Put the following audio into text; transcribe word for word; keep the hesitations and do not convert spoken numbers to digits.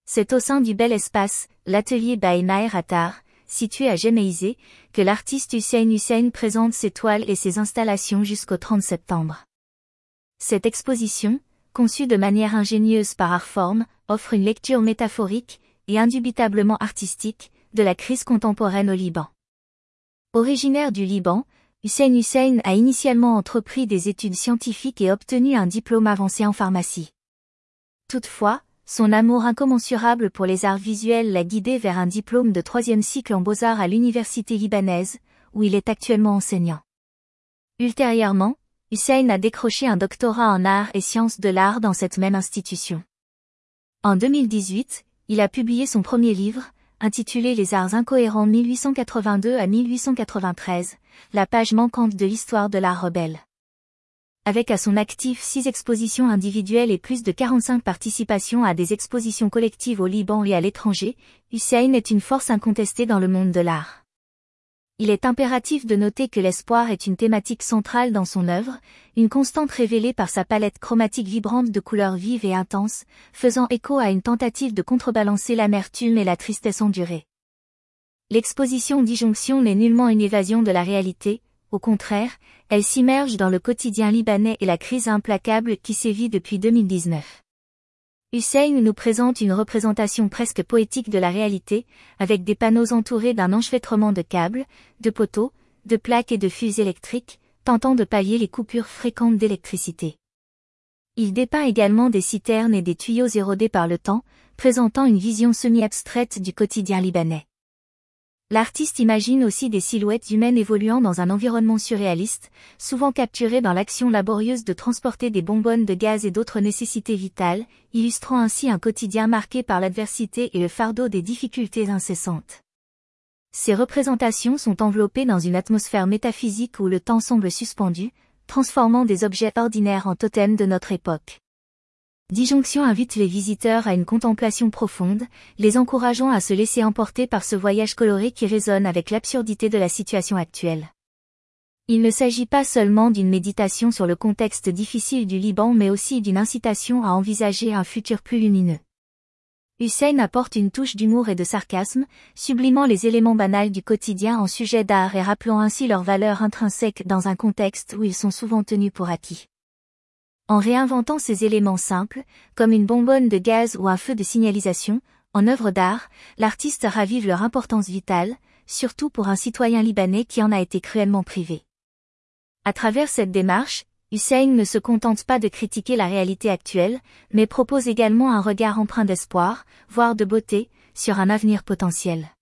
C'est au sein du bel espace, l'atelier by Maher Attar, situé à Gemeizeh, que l'artiste Hussein Hussein présente ses toiles et ses installations jusqu'au trente septembre. Cette exposition, conçue de manière ingénieuse par Artform, offre une lecture métaphorique, et indubitablement artistique, de la crise contemporaine au Liban. Originaire du Liban, Hussein Hussein a initialement entrepris des études scientifiques et obtenu un diplôme avancé en pharmacie. Toutefois, son amour incommensurable pour les arts visuels l'a guidé vers un diplôme de troisième cycle en beaux-arts à l'université libanaise, où il est actuellement enseignant. Ultérieurement, Hussein a décroché un doctorat en arts et sciences de l'art dans cette même institution. En deux mille dix-huit, il a publié son premier livre, intitulé Les arts incohérents mille huit cent quatre-vingt-deux à mille huit cent quatre-vingt-treize, la page manquante de l'histoire de l'art rebelle. Avec à son actif six expositions individuelles et plus de quarante-cinq participations à des expositions collectives au Liban et à l'étranger, Hussein est une force incontestée dans le monde de l'art. Il est impératif de noter que l'espoir est une thématique centrale dans son œuvre, une constante révélée par sa palette chromatique vibrante de couleurs vives et intenses, faisant écho à une tentative de contrebalancer l'amertume et la tristesse endurée. L'exposition Disjonction n'est nullement une évasion de la réalité, au contraire, elle s'immerge dans le quotidien libanais et la crise implacable qui sévit depuis deux mille dix-neuf. Hussein nous présente une représentation presque poétique de la réalité, avec des panneaux entourés d'un enchevêtrement de câbles, de poteaux, de plaques et de fils électriques, tentant de pallier les coupures fréquentes d'électricité. Il dépeint également des citernes et des tuyaux érodés par le temps, présentant une vision semi-abstraite du quotidien libanais. L'artiste imagine aussi des silhouettes humaines évoluant dans un environnement surréaliste, souvent capturées dans l'action laborieuse de transporter des bonbonnes de gaz et d'autres nécessités vitales, illustrant ainsi un quotidien marqué par l'adversité et le fardeau des difficultés incessantes. Ces représentations sont enveloppées dans une atmosphère métaphysique où le temps semble suspendu, transformant des objets ordinaires en totems de notre époque. Disjonction invite les visiteurs à une contemplation profonde, les encourageant à se laisser emporter par ce voyage coloré qui résonne avec l'absurdité de la situation actuelle. Il ne s'agit pas seulement d'une méditation sur le contexte difficile du Liban mais aussi d'une incitation à envisager un futur plus lumineux. Hussein apporte une touche d'humour et de sarcasme, sublimant les éléments banals du quotidien en sujet d'art et rappelant ainsi leur valeur intrinsèque dans un contexte où ils sont souvent tenus pour acquis. En réinventant ces éléments simples, comme une bonbonne de gaz ou un feu de signalisation, en œuvre d'art, l'artiste ravive leur importance vitale, surtout pour un citoyen libanais qui en a été cruellement privé. À travers cette démarche, Hussein ne se contente pas de critiquer la réalité actuelle, mais propose également un regard empreint d'espoir, voire de beauté, sur un avenir potentiel.